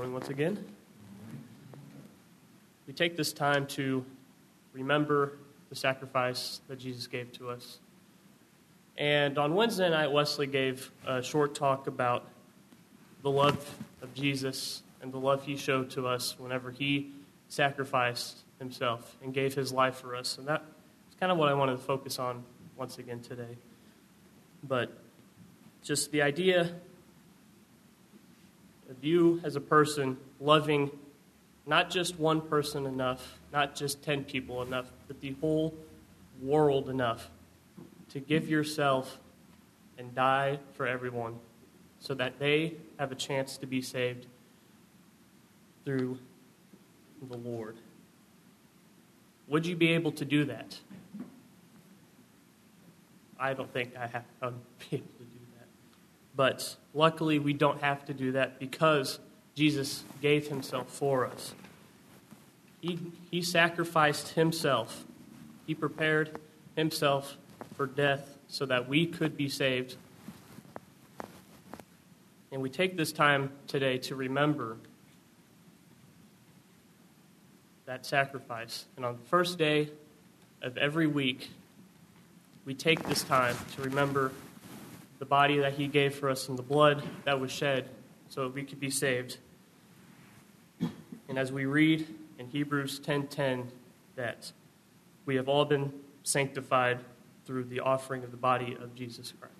morning once again. We take this time to remember the sacrifice that Jesus gave to us. And on Wednesday night, Wesley gave a short talk about the love of Jesus and the love he showed to us whenever he sacrificed himself and gave his life for us. And that's kind of what I wanted to focus on once again today. But just the idea of you as a person loving not just one person enough, not just 10 people enough, but the whole world enough to give yourself and die for everyone so that they have a chance to be saved through the Lord. Would you be able to do that? I don't think I would be able to do that. But luckily, we don't have to do that because Jesus gave himself for us. He sacrificed himself. He prepared himself for death so that we could be saved. And we take this time today to remember that sacrifice. And on the first day of every week, we take this time to remember the body that he gave for us and the blood that was shed so that we could be saved. And as we read in Hebrews 10:10 that we have all been sanctified through the offering of the body of Jesus Christ.